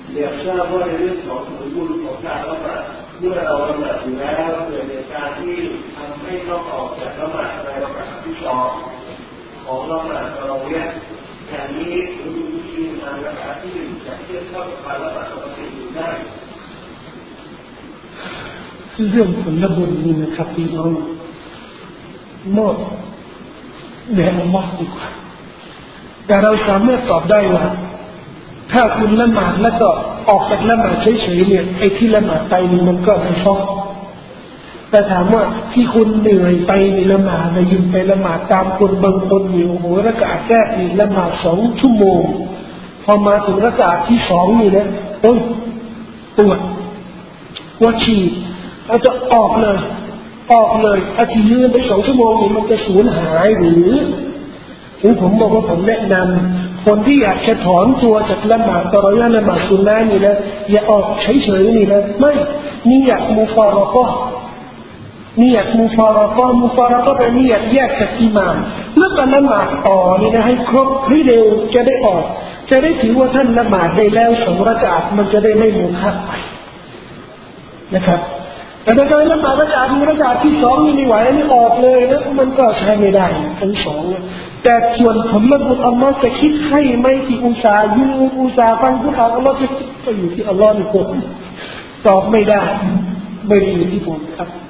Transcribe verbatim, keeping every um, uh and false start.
เรียกทราบว่าในเรื่องของสมบูรณ์ของการละหมาดเมื่อเราละหมาดอยู่แล้วเกิดเหตุการณ์ที่ทำให้ต้องออกจากละหมาดในระดับที่สองของละหมาดเราเนี่ยอย่างนี้คุณมีทางระดับที่หนึ่งจะเทียบเท่ากับการละหมาดปกติอยู่ได้คือเรื่องผลบุญนี่นะครับพี่น้องมอบแด่อัลลอฮ์ดีกว่าแต่เราสามารถตอบได้ว่าถ้าคุณละหมาดแล้วก็ออกจากละหมาดเฉยๆเนี่ยไอ้ที่ละหมาดไปนี่มันก็ไม่ชอบแต่ถามว่าที่คุณเหนื่อยไปในละหมาดในยืนไปละหมาดตามคนบางคนอยู่โอ้โหระกะแก้อีกละหมาดสองชั่วโมงพอมาถึงระกะที่สองนี่นะโอ้ยปวดปวดฉี่เราจะออกเลยออกเลยอาทิตย์ยืนไปสองชั่วโมงนี่มันจะสูญหายหรือถึงผมบอกว่าผมแนะนำคนที่อยากจะถอนตัวจากละหมาดตะเราะห์ละหมาดซุนนะห์นี่นะอย่าออกเฉยๆนี่นะไม่นี่อยากมุฟารอกะห์นี่อยากมุฟารอกะห์มุฟารอกะห์แปลว่าอยากแยกจากอิหม่ามแล้วก็ละหมาดต่อนี่นะให้ครบให้เร็วจะได้ออกจะได้ถือว่าท่านละหมาดได้แล้วสองรากาตมันจะได้ไม่มุขะไปนะครับแต่ถ้าการละหมาดระกาตมีระกาตที่สองนี่ไม่ไหวนี่ออกเลยนะมันก็ใช้ไม่ได้ทั้งสองแต่ส่วนผลลัพธ์อัลลอฮ์จะคิดให้ไม่ที่อุตสาห์ยืนอุตสาห์ฟังผู้ข่าวอัลลอฮ์จะคิดก็อยู่ที่อัลลอฮ์นี่ผมตอบไม่ได้ไม่ได้อยู่ที่ผมครับ